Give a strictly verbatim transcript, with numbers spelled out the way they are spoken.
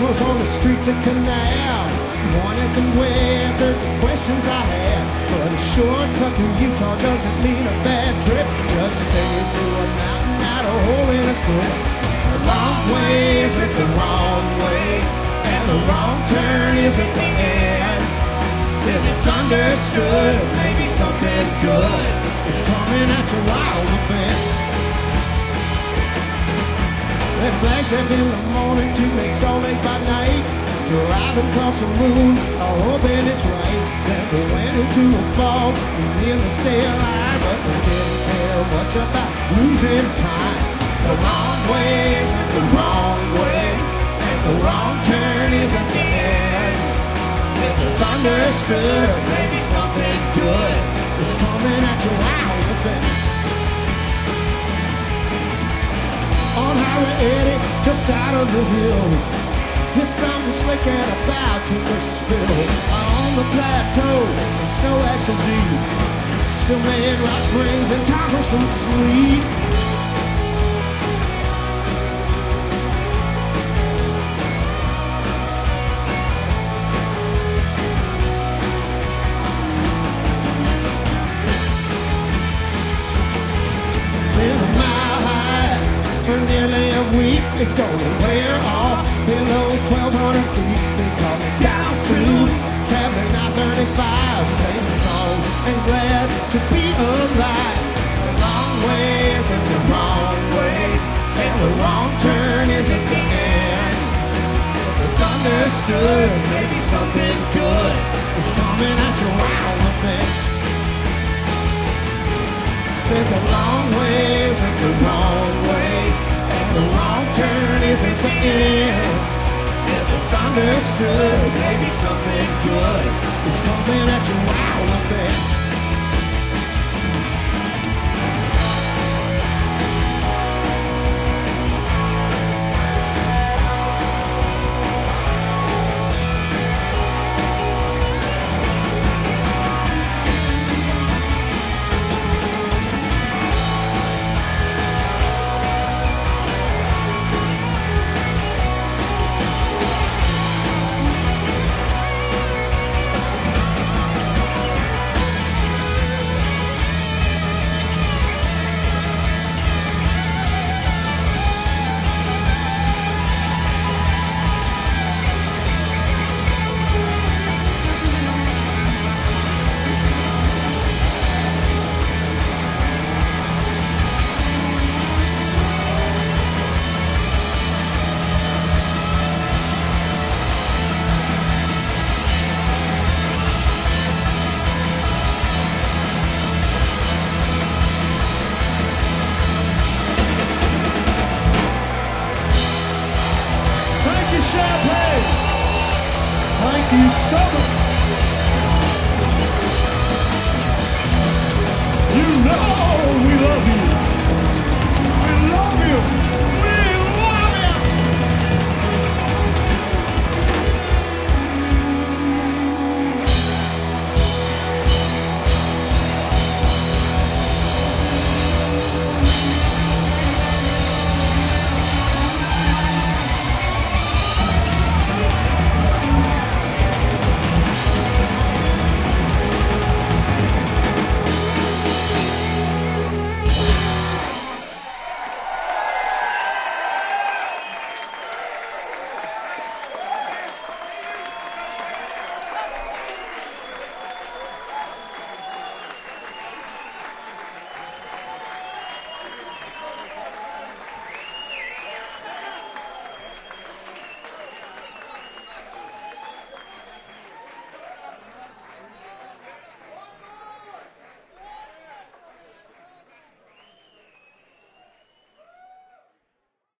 was on the streets of Canal. Wanted the answer the questions I had. But a shortcut to Utah doesn't mean a bad trip. Just sailing through a mountain, out a hole in a cliff. The long way isn't the wrong way, and the wrong turn isn't the end. Then it's understood, maybe something good is coming at you while the bend. That flags up in the morning to make Salt Lake by night. Driving across the moon, I'm hoping it's right. Then we went into a fog, we nearly stay alive, but we didn't care much about losing time. The wrong way isn't the wrong way, and the wrong turn isn't the end. If it's understood, maybe something good is coming at you while the bend. On Highway eighty, just out of the hills, here's something slick and about to be spilled. On the plateau, the snow actually deep, still made rock springs and toppers from sleep. Been a mile high for nearly a week, it's gonna wear off below twelve hundred feet. They call it down soon, traveling I thirty-five, singing songs and glad to be alive. The long way isn't the wrong way, and the wrong turn isn't the end. If it's understood, maybe something good is coming at you while the bend. Said the long way isn't the wrong way, and the wrong turn isn't the end. If it's understood, maybe something good is coming at you. Wow.